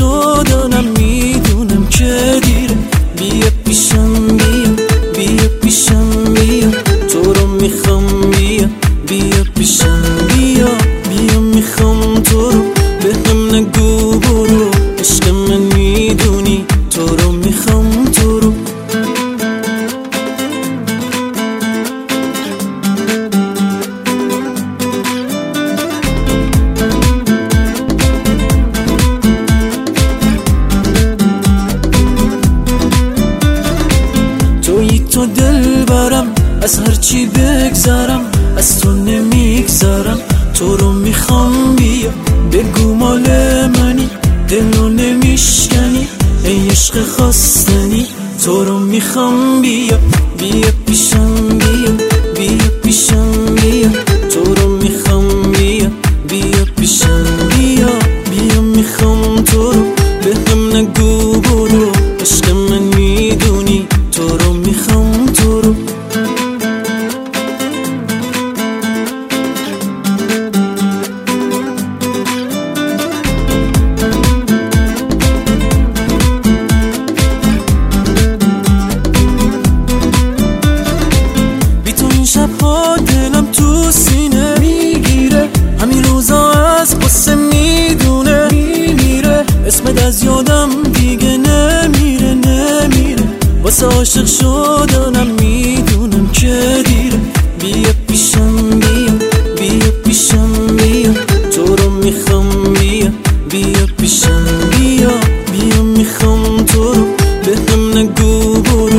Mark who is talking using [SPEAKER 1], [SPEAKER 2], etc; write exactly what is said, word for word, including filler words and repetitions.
[SPEAKER 1] شدنم میدونم که دیره. بیا پیشم بیا، بیا پیشم بیا، تو رو میخوام بیا، بیا پیشم بیا، بیا میخوام تو رو، به هم نگو برو، عشق من میدونی تو رو میخوام تو رو. تویی تو دل برم، از هرچی بگذرم از تو نمیگذرم، تو رو میخوام بیا، بگو مال منی، دلو نمیشکنی، ای عشق خواستنی، تو رو میخوام بیا، بیا پیشم بیا، بیا پیشم بیا، تو رو میخوام بیا، بیا پیشم بیا، بیا میخوام تو رو، به هم نگو برو، عشق من میدونی تو رو میخوام تو رو. بی تو این شبها دلم تو سینه میگیره، همین روزا از قصه میدونه میمیره، اسمت از یادم دیگه نمیره نمیره، واسه عاشق شدنم میدونم که دیره. بیا پیشم بیا، بیا پیشم بیا، تو رو میخوام بیا، بیا پیشم بیا، بیا میخوام تو رو، به هم نگو برو،